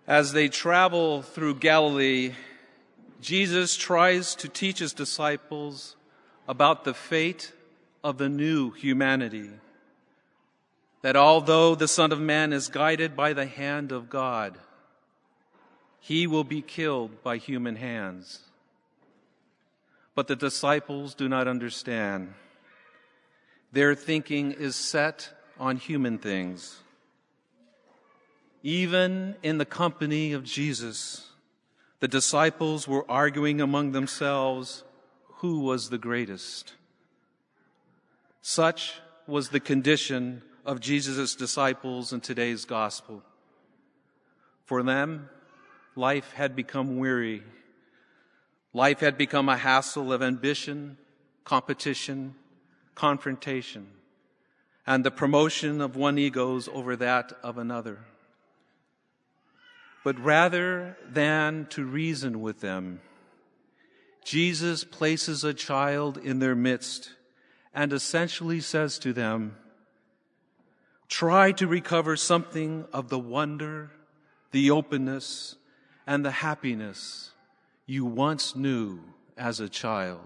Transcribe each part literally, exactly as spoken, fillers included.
As they travel through Galilee, Jesus tries to teach his disciples about the fate of the new humanity. That although the Son of Man is guided by the hand of God, he will be killed by human hands. But the disciples do not understand. Their thinking is set on human things. Even in the company of Jesus, the disciples were arguing among themselves who was the greatest. Such was the condition of Jesus' disciples in today's gospel. For them, life had become weary. Life had become a hassle of ambition, competition, confrontation, and the promotion of one ego's over that of another. But rather than to reason with them, Jesus places a child in their midst and essentially says to them, try to recover something of the wonder, the openness, and the happiness you once knew as a child.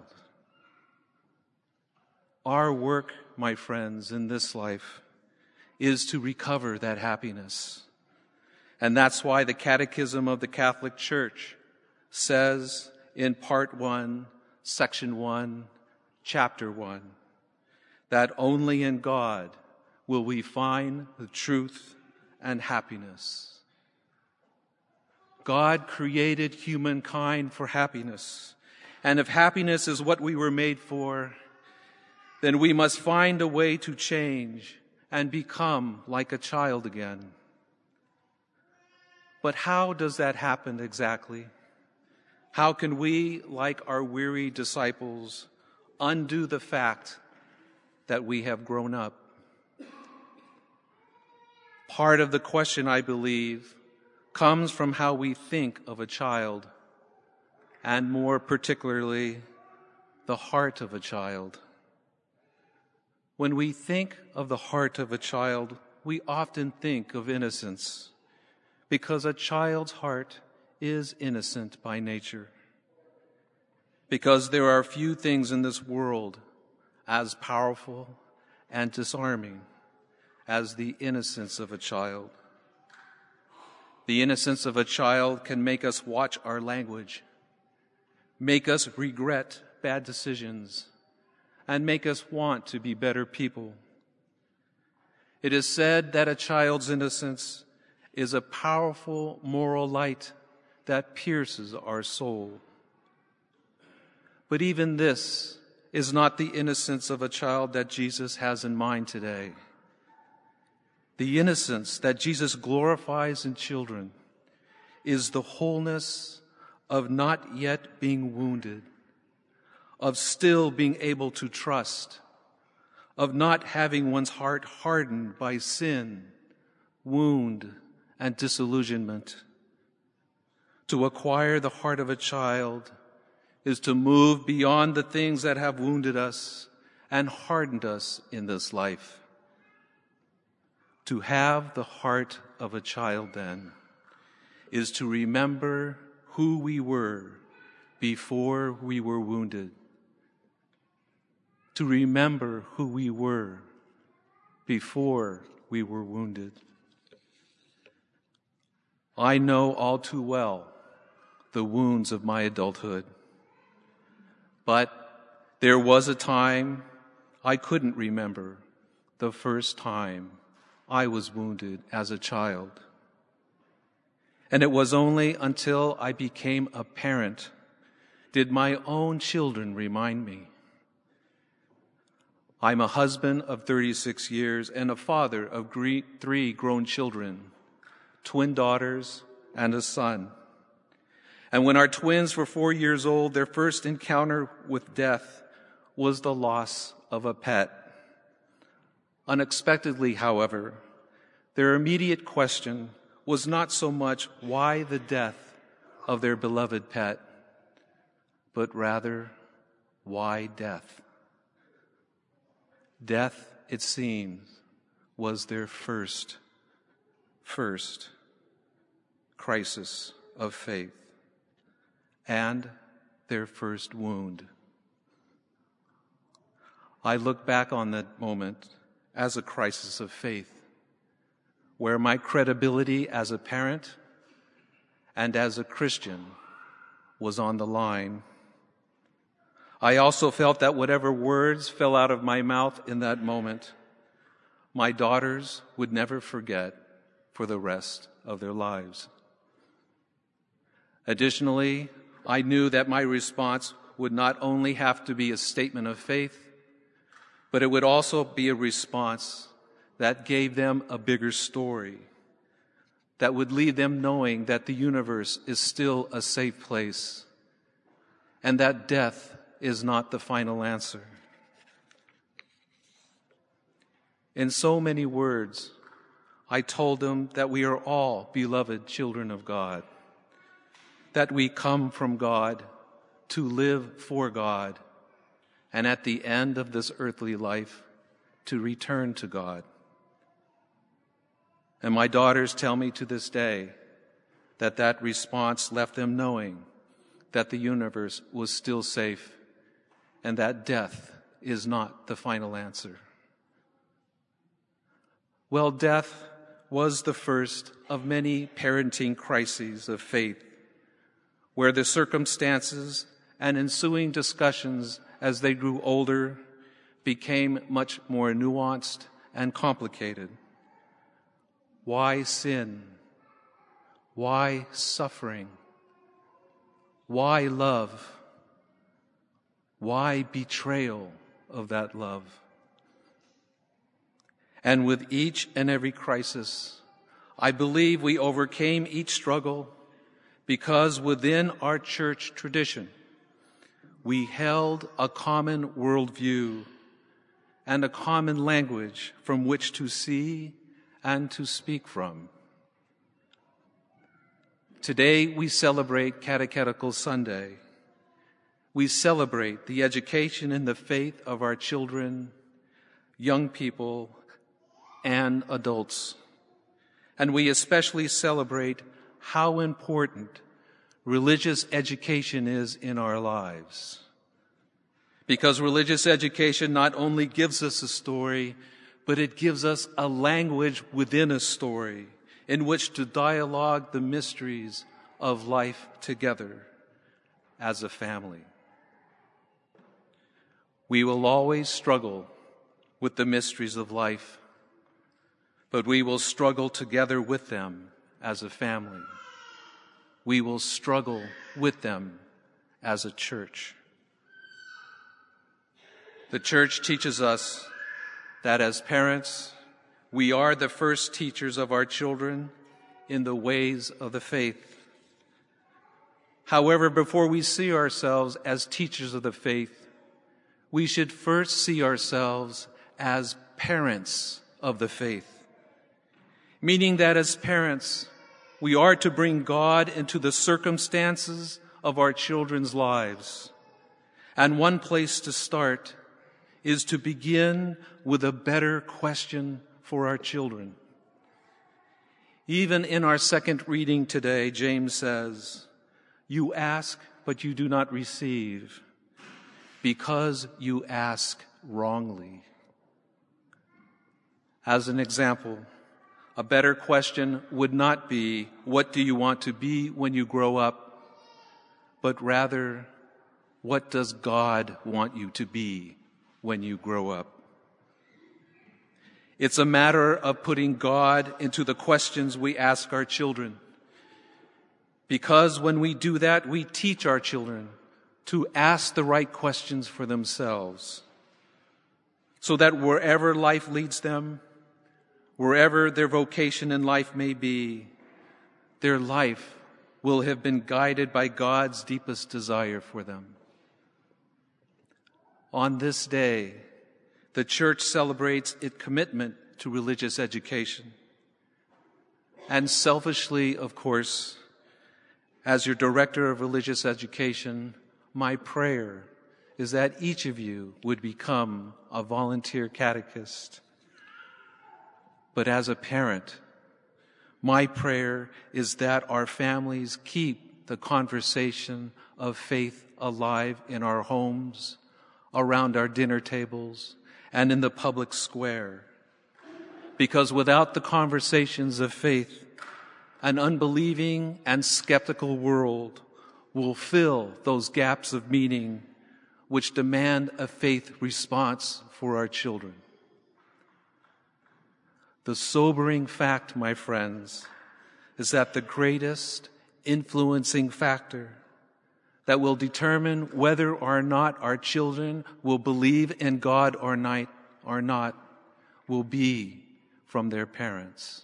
Our work, my friends, in this life is to recover that happiness. And that's why the Catechism of the Catholic Church says in Part one, Section one, Chapter one, that only in God will we find the truth and happiness. God created humankind for happiness. And if happiness is what we were made for, then we must find a way to change and become like a child again. But how does that happen exactly? How can we, like our weary disciples, undo the fact that we have grown up? Part of the question, I believe, comes from how we think of a child, and more particularly, the heart of a child. When we think of the heart of a child, we often think of innocence, because a child's heart is innocent by nature. Because there are few things in this world as powerful and disarming as the innocence of a child. The innocence of a child can make us watch our language, make us regret bad decisions, and make us want to be better people. It is said that a child's innocence is a powerful moral light that pierces our soul. But even this is not the innocence of a child that Jesus has in mind today. The innocence that Jesus glorifies in children is the wholeness of not yet being wounded, of still being able to trust, of not having one's heart hardened by sin, wound, and disillusionment. To acquire the heart of a child is to move beyond the things that have wounded us and hardened us in this life. To have the heart of a child, then, is to remember who we were before we were wounded. To remember who we were before we were wounded. I know all too well the wounds of my adulthood. But there was a time I couldn't remember the first time I was wounded as a child. And it was only until I became a parent did my own children remind me. I'm a husband of thirty-six years and a father of three grown children, twin daughters and a son. And when our twins were four years old, their first encounter with death was the loss of a pet. Unexpectedly, however, their immediate question was not so much why the death of their beloved pet, but rather, why death? Death, it seems, was their first, first crisis of faith and their first wound. I look back on that moment as a crisis of faith, where my credibility as a parent and as a Christian was on the line. I also felt that whatever words fell out of my mouth in that moment, my daughters would never forget for the rest of their lives. Additionally, I knew that my response would not only have to be a statement of faith, but it would also be a response that gave them a bigger story, that would leave them knowing that the universe is still a safe place and that death is not the final answer. In so many words, I told them that we are all beloved children of God, that we come from God to live for God, and at the end of this earthly life, to return to God. And my daughters tell me to this day that that response left them knowing that the universe was still safe and that death is not the final answer. Well, death was the first of many parenting crises of faith, where the circumstances and ensuing discussions as they grew older became much more nuanced and complicated. Why sin? Why suffering? Why love? Why betrayal of that love? And with each and every crisis, I believe we overcame each struggle because within our church tradition, we held a common worldview and a common language from which to see and to speak from. Today we celebrate Catechetical Sunday. We celebrate the education in the faith of our children, young people, and adults. And we especially celebrate how important religious education is in our lives. Because religious education not only gives us a story, but it gives us a language within a story in which to dialogue the mysteries of life together as a family. We will always struggle with the mysteries of life, but we will struggle together with them as a family. We will struggle with them as a church. The church teaches us that as parents, we are the first teachers of our children in the ways of the faith. However, before we see ourselves as teachers of the faith, we should first see ourselves as parents of the faith, meaning that as parents, we are to bring God into the circumstances of our children's lives. And one place to start is to begin with a better question for our children. Even in our second reading today, James says, "You ask, but you do not receive, because you ask wrongly." As an example, a better question would not be, "What do you want to be when you grow up?" but rather, "What does God want you to be when you grow up?" It's a matter of putting God into the questions we ask our children, because when we do that, we teach our children to ask the right questions for themselves, so that wherever life leads them, wherever their vocation in life may be, their life will have been guided by God's deepest desire for them. On this day, the church celebrates its commitment to religious education. And selfishly, of course, as your director of religious education, my prayer is that each of you would become a volunteer catechist. But as a parent, My prayer is that our families keep the conversation of faith alive in our homes, around our dinner tables, and in the public square. Because without the conversations of faith, an unbelieving and skeptical world will fill those gaps of meaning which demand a faith response for our children. The sobering fact, my friends, is that the greatest influencing factor that will determine whether or not our children will believe in God or not, or not will be from their parents.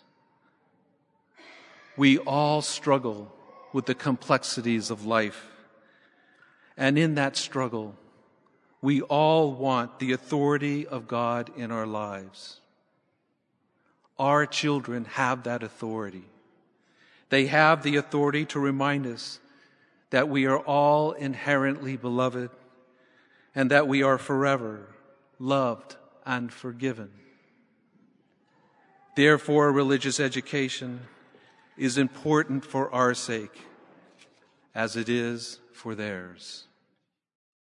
We all struggle with the complexities of life, and in that struggle, we all want the authority of God in our lives. Our children have that authority. They have the authority to remind us that we are all inherently beloved and that we are forever loved and forgiven. Therefore, religious education is important for our sake as it is for theirs.